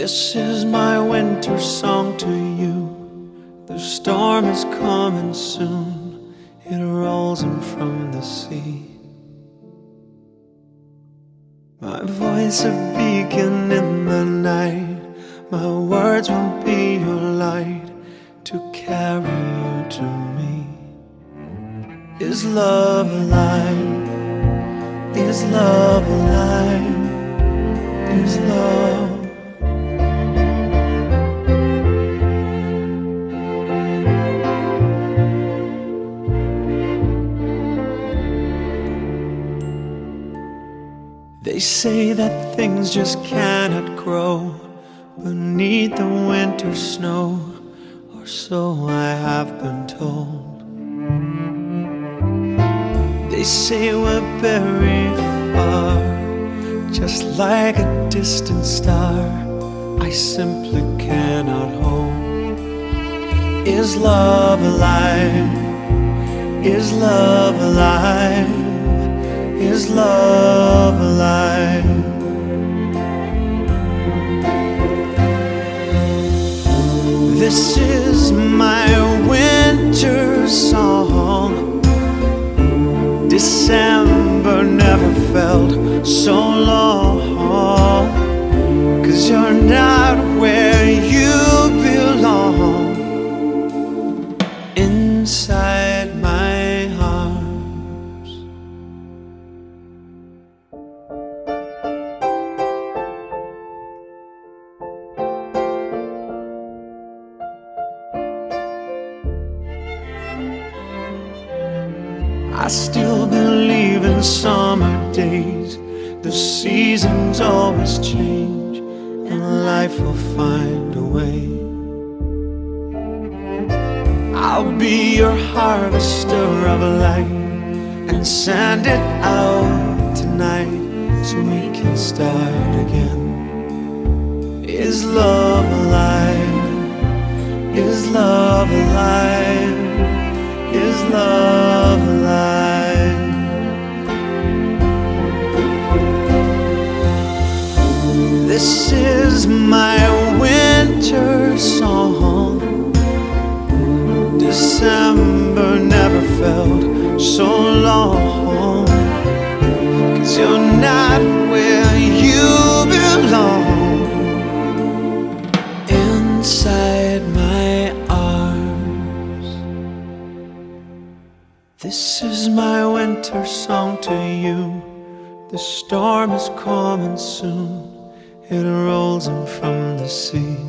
This is my winter song to you. The storm is coming soon. It rolls in from the sea. My voice a beacon in the night. My words will be your light to carry you to me. Is love alive? Is love alive? Is love? They say that things just cannot grow beneath the winter snow, or so I have been told. They say we're very far, just like a distant star I simply cannot hold. Is love alive? Is love alive? Is love alive? This is my winter song. December never felt so long, 'cause you're not where you belong. Inside my arms. I still believe in summer days. The seasons always change, and life will find a way. I'll be your harvester of light and send it out tonight so we can start again. Is love alive? Is love alive? Is love alive? This is my winter song. December never felt so long, 'cause you're not where you belong. Inside my arms. This is my winter song to you. The storm is coming soon. It rolls in from the sea.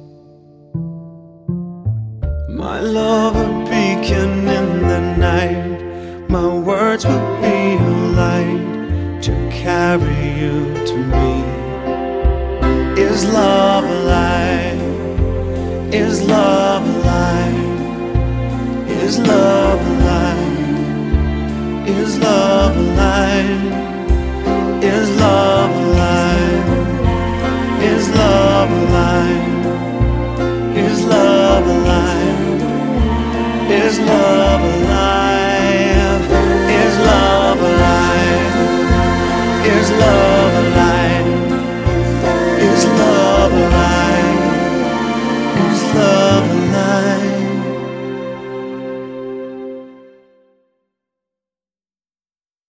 My love a beacon in the night. My words will be a light to carry you to me. Is love alive? Is love alive? Is love alive? Is love alive? Is love alive? Is love alive? Is love alive? Is love alive? Is love alive? Is love